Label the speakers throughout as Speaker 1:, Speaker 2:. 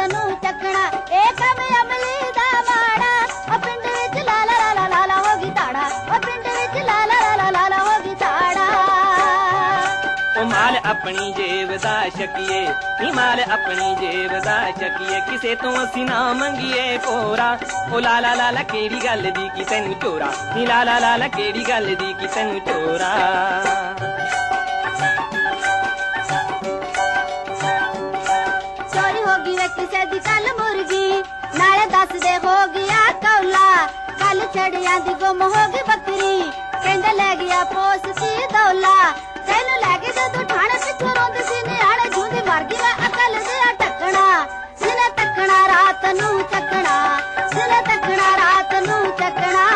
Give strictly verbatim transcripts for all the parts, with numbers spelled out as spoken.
Speaker 1: नू चकना ए कम अमली दा माड़ा ओ पिंड विच लाला लाला लाला होगी ताड़ा ओ पिंड विच लाला लाला लाला होगी ताड़ा
Speaker 2: ओ माल अपनी जेब दा शकीए नी माल अपनी जेब दा शकीए किसे तो असी ना मंगीए पोरा ओ लाला लाला केड़ी गल दी की तैनू चोरा नी लाला लाला केड़ी गल दी की तैनू चोरा
Speaker 1: चोरी होगी वे किसे दी कल मुर्गी नाले दस दे हो गया कौला कल छड़िया दी गुम होगी बकरी कहंदे ले गया पोस सी दौला तैनू लैके जदू ठाणे पिछू रोंदी सी नियाणे जूंदी मर गई मैं अकल दिया टकना जिने तकना रात नू चकना जिने तकना रात नू चकना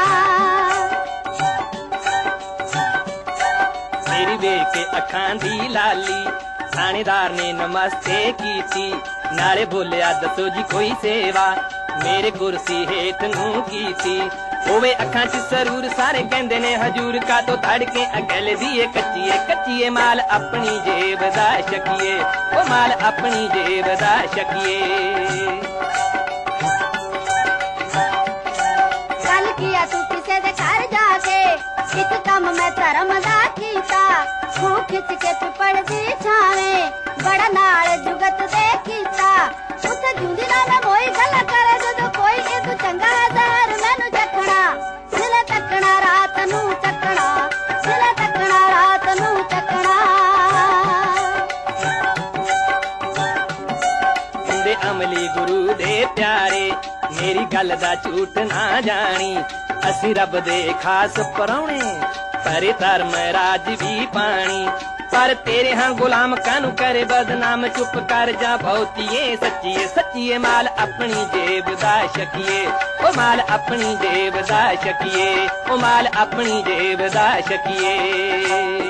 Speaker 2: मेरी वेख के अखां दी लाली थानेदार ने नमस्ते की थी नाले बोलिया दसो जी कोई सेवा मेरे कुर्सी हेठ नू की थी होवे अखां च सरूर सारे कहंदे ने हजूर का तो धड़के अगल दिए कच्चीए कच्चीए माल अपनी जेब दा शकीए ओ माल अपनी जेब दा शकीए
Speaker 1: कल किया तू किसे दे घर जाके एक कम मैं धर्म दा कीता खूह खिच के पिपड़ दी छावे बड़ा नाल जुगत दे कीता उसे जूंदी ना मैं मोई गल करे जदों कोई ए तू चंगा है जहर मैनू चखना जिले तकना रात नू चकना जिले तकना रात नू चकना
Speaker 2: दे अमली गुरु दे प्यारे मेरी गल दा झूठ ना जानी असी रब दे खास परौणे पर धर्म राज भी पानी पर तेरे हाँ गुलाम कानू करे बदनाम चुप कर जा बहुतीए सच्चीए सच्चीए माल अपनी जेब दा शकीए ओ माल अपनी जेब दा शकीए ओ माल अपनी जेब दा शकीए।